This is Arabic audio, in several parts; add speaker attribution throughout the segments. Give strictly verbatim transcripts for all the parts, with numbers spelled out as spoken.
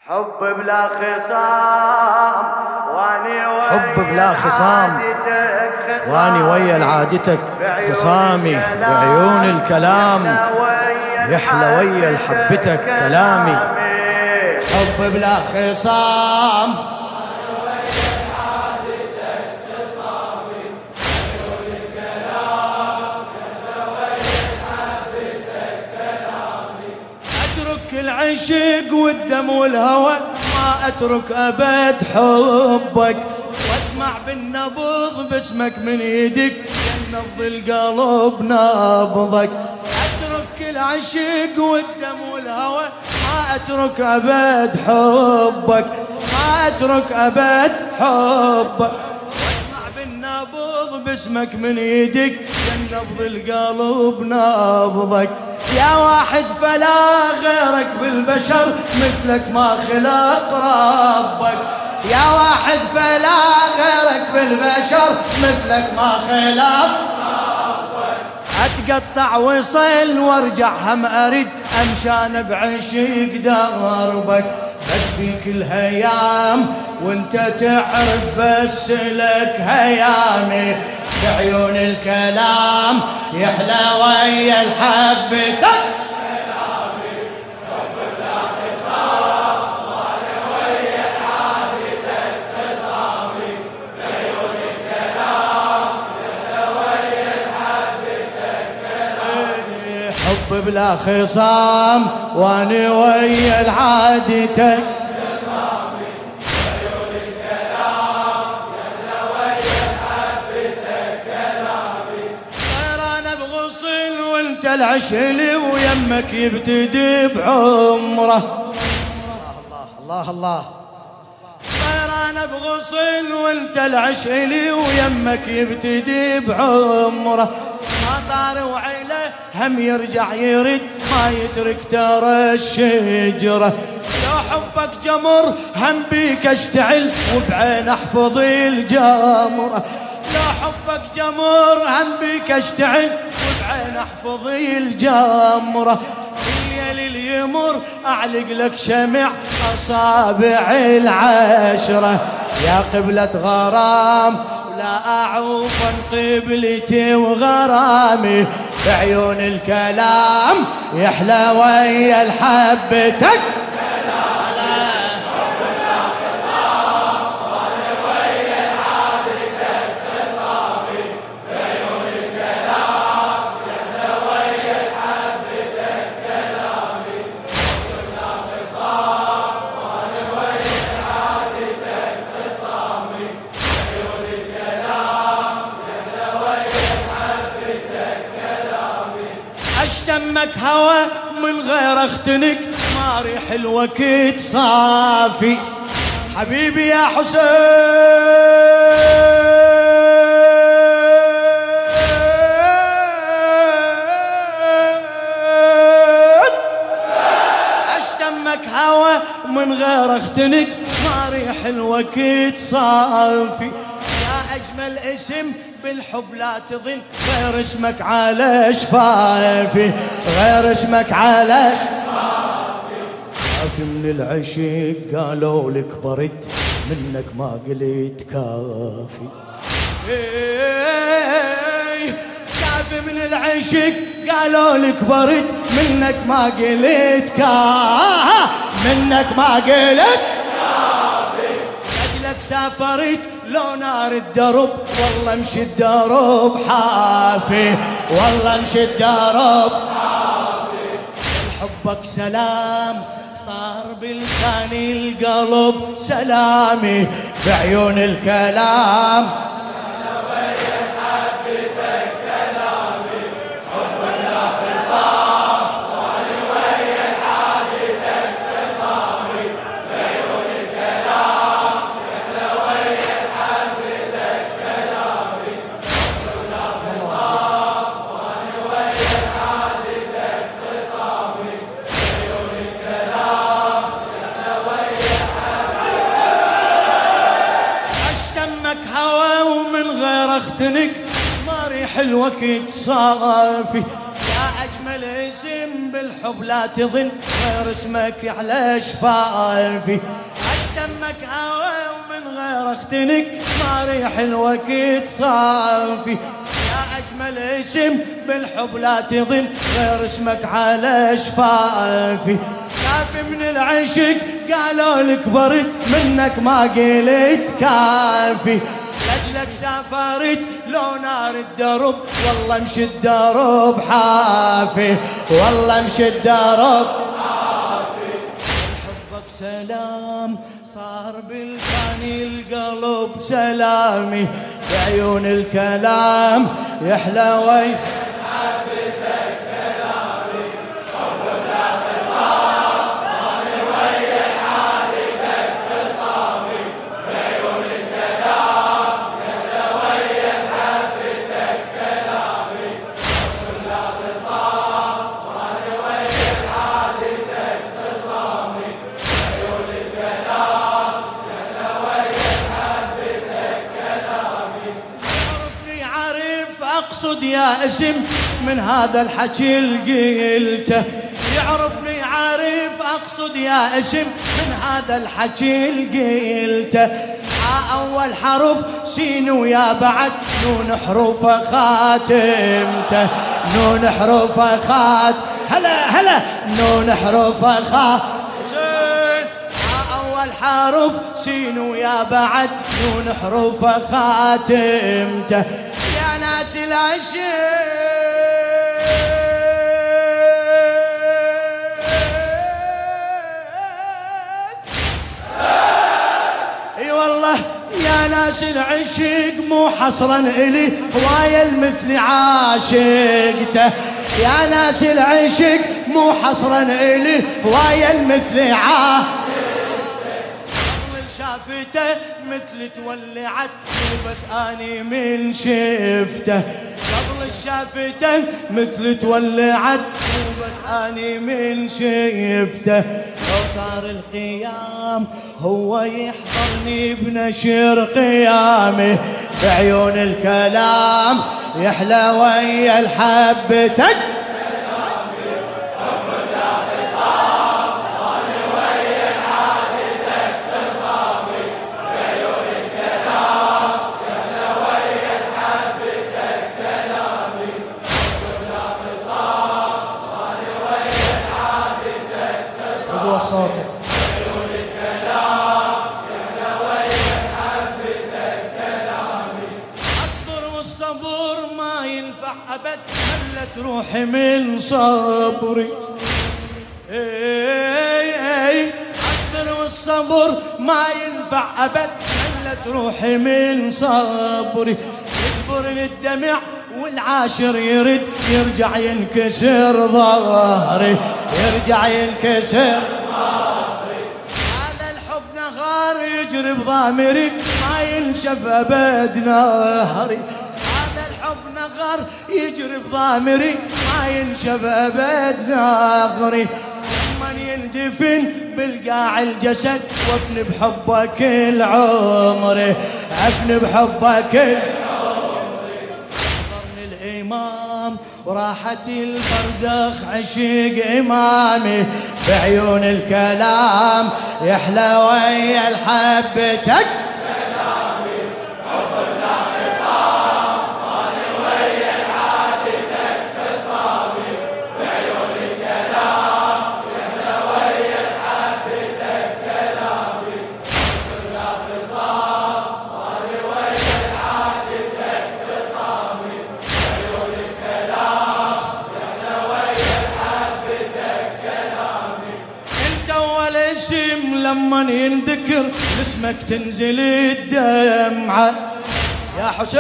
Speaker 1: حب بلا خصام واني ويا
Speaker 2: حب بلا خصام واني ويا العادتك خصامي بعيون الكلام يحلى ويا الحبتك كلامي. حب بلا خصام العشق والدم والهوى ما أترك أبد حبك واسمع بالنبض باسمك من يدك ينبض القلب نبضك. أترك العشق والدم والهوى ما أترك أبد حبك ما أترك أبد حبك واسمع بالنبض باسمك من يدك ينبض القلب نبضك. يا واحد فلا غيرك بالبشر مثلك ما خلق ربك. يا واحد فلا غيرك بالبشر مثلك ما خلق ربك. أتقطع وصل وارجع هم أريد أمشان بعشق دربك بس فيك الهيام وانت تعرف بس لك هيامي بعيون الكلام يحلى ويا الحبتك كلامي. حب بلا خصام وانا ويا العادتك خصامي بعيون الكلام يحلى ويا الحبتك كلامي. حب بلا خصام وانا ويا العادتك العشلي ويمك يبتدي بعمره. الله الله الله غير انا بغصن وانت العشلي ويمك يبتدي بعمره. ما طار وعيله هم يرجع يرد ما يترك ترى الشجره. لو حبك جمر هم بيك اشتعل وبعين احفظ الجمره. لو حبك جمر هم بيك اشتعل وبعين احفظ الجمره. الليل اللي يمر اعلق لك شمع اصابع العشره. يا قبلة غرام ولا اعوف عن قبلتي وغرامي بعيون الكلام يحلى ويا الحبتك. اشتمك هوى من غير اختنك ما ريح الوقت صافي حبيبي يا حسين. اشتمك هوى من غير اختنك ما ريح الوقت صافي. يا اجمل اسم بالحب لا تظن غير اسمك على شفافي غير اسمك على شفافي. كافي من العشق قالوا لك برد منك ما قلت كافي. كافي من العشق قالوا لك برد منك ما قلت كافي منك ما قلت كافي. اجلك سافرت لو نار الدرب والله امشي الدرب حافي والله امشي الدرب حافي. حبك سلام صار بلسان القلب سلامي بعيون الكلام اختنك ما ريح الوقت صافي. يا اجمل اسم بالحب لا تظن غير اسمك على شفافي. اشتمك هوى ومن غير اختنك ما ريح الوقت صافي. يا اجمل اسم بالحب لا تظن غير اسمك على شفافي. كافي من العشق قالوا لك برد منك ما قلت كافي. لاجلك سافرت لو نار الدرب والله مشي الدرب حافي. والله مشي الدرب حافي. حبك سلام صار بالفاني القلب سلامي. بعيون الكلام يحلى وي اقصد يا اسم من هذا الحكي اللي قلته. يعرفني عارف اقصد يا اسم من هذا الحكي اللي قلته. اول حرف سين ويا بعد نون حروف خاتمته. نون حروف خات هلا هلا نون حروف خات اول حرف سين ويا بعد نون حروف خاتمته. يا ناس العشق اي والله يا ناس العشق مو حصرا الي هواية المثل عاشقته. يا ناس العشق مو حصرا الي هواية المثل عاشقته. شافته مثل تولعت بس اني من شفته. قبل شافته مثل تولعت بس اني من شفته. لو صار القيام هو يحضرني بنشر قيامه. بعيون الكلام يحلى ويا الحبتك. أبد ملت روحي من صبري. اي اي اصبر والصبر ما ينفع أبد ملت روحي من صبري. يجبرني الدمع والعاشر يرد يرجع ينكسر ظهري. يرجع ينكسر ظهري. هذا الحب نهار يجري بضامري ما ينشف أبد نهري. الحب نغر يجري بضامري ما ينشف أبد نغري. لمن يندفن بالقاع الجسد وافني بحبك العمر. افني بحبك العمر. حضرني الإمام وراحت البرزخ عشق إمامي. بعيون الكلام يحلى ويا الحبتك. لما ينذكر اسمك تنزل الدمعة يا حسين.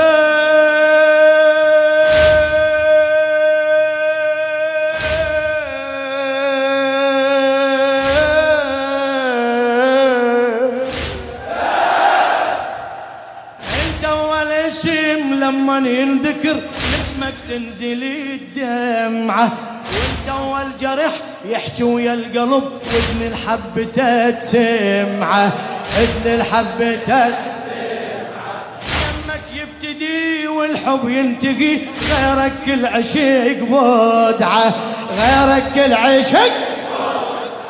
Speaker 2: انت اول اسم لما ينذكر اسمك تنزل الدمعة. وانت اول جرح يحكي ويا القلب واذن الحبة تسمعه. اذن الحبة تسمعه. دمك يبتدي والحب ينتقي غيرك العشق بدعة. غيرك العشق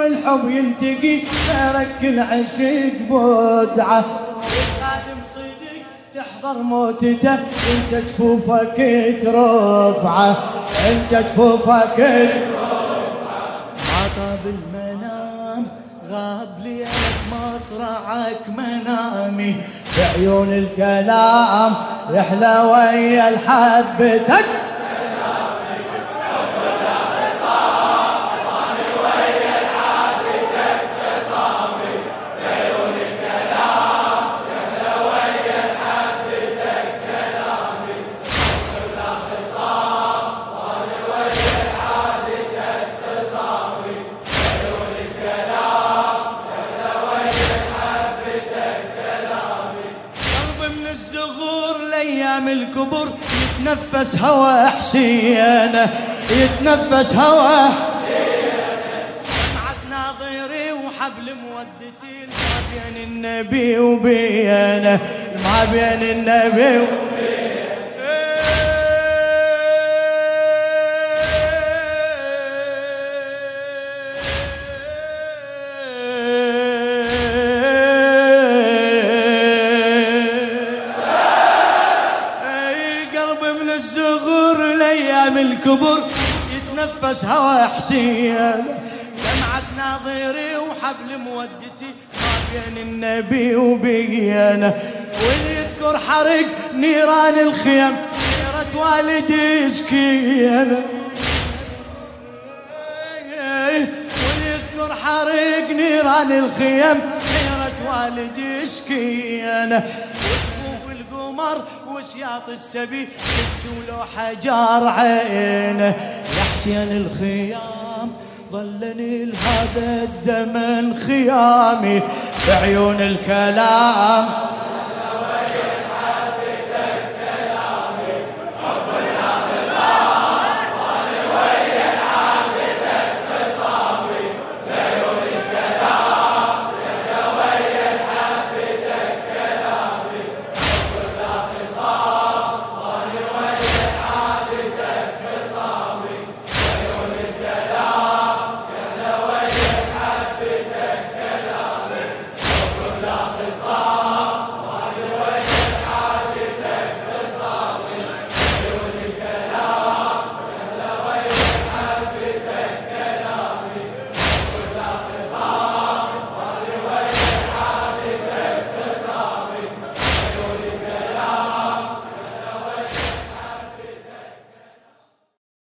Speaker 2: والحب يلتقي غيرك كل عشق بدعة. القادم صدق تحضر موتته انت جفوفك ترفعه، انت جفوفك ترفعه. عطى بالمنام غاب ليلك مصرعك منامي، بعيون الكلام يحلى ويا الحبتك. ايام الكبر يتنفس هوا حسينه، يتنفس هوا حسينه. دمعة ناظري وحبل مودتي ما بين النبي وبينه، ما بين النبي وبينه. الكبر يتنفس هوا حسين، دمعة ناظري وحبل مودتي ما بين النبي وبينه. واللي يذكر حرق نيران الخيم غيرة والدي سكينه، واللي يذكر حرق نيران الخيم غيرة والدي سكينه. القمر وسياط السبي يبكوا له حجار عينه. يا حسين الخيام ظلني لهذا الزمن خيامي، بعيون الكلام